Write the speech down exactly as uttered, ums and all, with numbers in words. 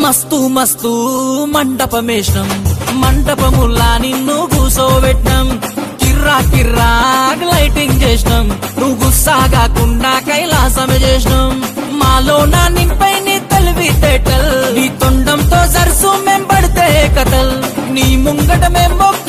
మస్తు మస్తు మండపమేషం మండపముల్లా నిన్ను కూసోబెట్టినం కిర్రా కిర్రా లైటింగ్ చేసినాం నువ్వు గుస్సాగాకుండా కైలాసమే చేసినాం మాలో నా నింపై నీ తెలివి తేటల్ నీ తొండంతో సరసు మేం పడితే కథల్ నీ ముంగట మేం